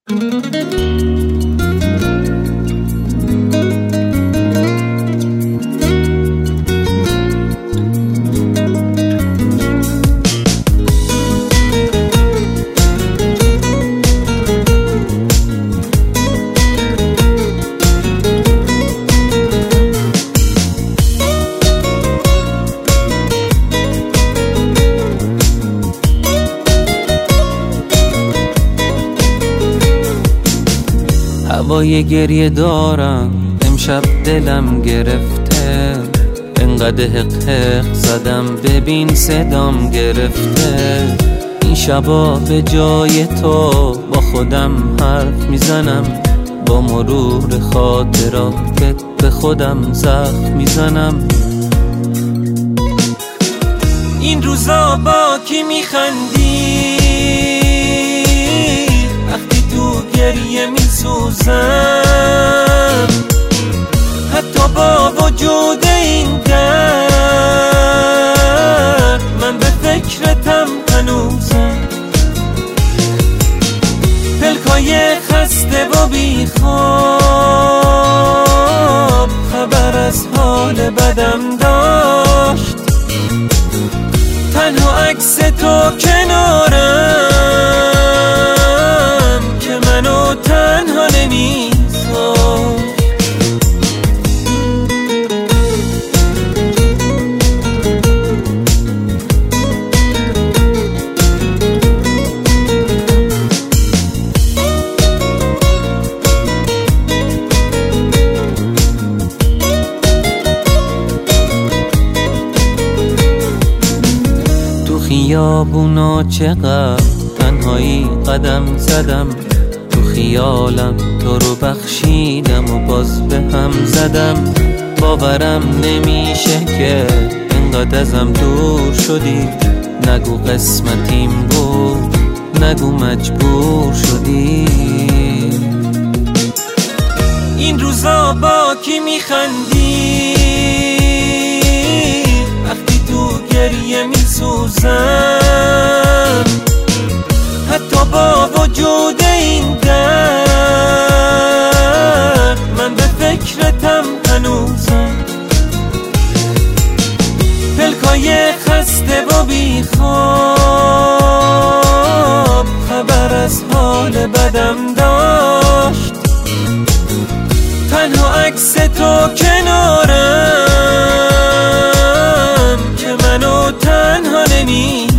هوای گریه دارم، امشب دلم گرفته، انقدر حق زدم ببین صدام گرفته. این شبا به جای تو با خودم حرف میزنم، با مرور خاطراتت به خودم زخم میزنم. این روزا با کی میخندی وقتی تو گریه میسوزم؟ حتی با وجود این درد من به فکرتم هنوزم. پلکای خسته و بیخواب خبر از حال بدم داشت، تنها عکس تو کنارم که منو تنها نمی‌ذاشت. خیابونا چقدر تنهایی قدم زدم، تو خیالم تو رو بخشیدم و باز به هم زدم. باورم نمیشه که انقدر ازم دور شدی، نگو قسمتیم بود، نگو مجبور شدی. این روزا با کی میخندی وقتی تو گریه میسوزم؟ حتی با وجود این درد من به فکرتم هنوزم. پلکای خسته و بیخواب خبر از حال بدم داشت، تنها عکس تو کنارم که منو تنها نمی‌ذاشت.